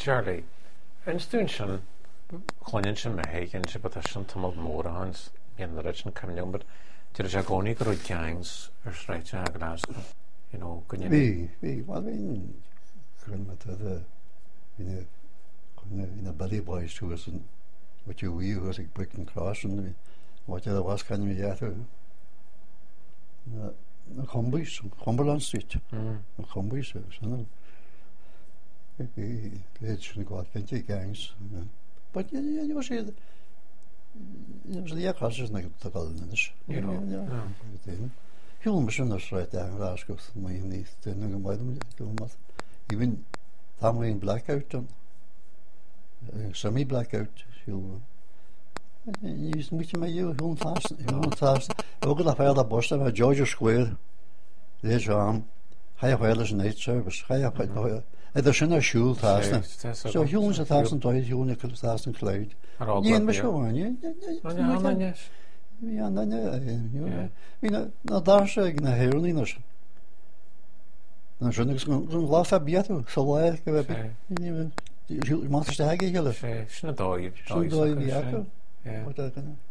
Charlie, yn stwn sy'n chwanion sy'n meheg yn sy'n bod sy'n tymod môr hans yn yr ydyn cymnion, but dy'r jagoni gyda'r gangs yr sreich a Glasgow, you know, gwynnu wel fi'n gwrnod yn y buddy boys who was in what you were was like Brick and Cross and what the was can we get Cumberland Street Cumberland so it's got plenty gangs but you was it was the classes like the golden you know Hilmerson is right there Glasgow my niece then even family in blackout and semi-blackout you used to my you fast ook dat hij dat bos bij George Square deze aan hij heeft een night service hij heeft het is een school thuis zo jongens het thuis en thuis jongens thuis en kleed niet meer gewoon ja dan daar zeg ik naar Heroliners dan zou ik zo'n laaf hebben zo leuk hebben je mag het zeggen jullie snel door ja wat dat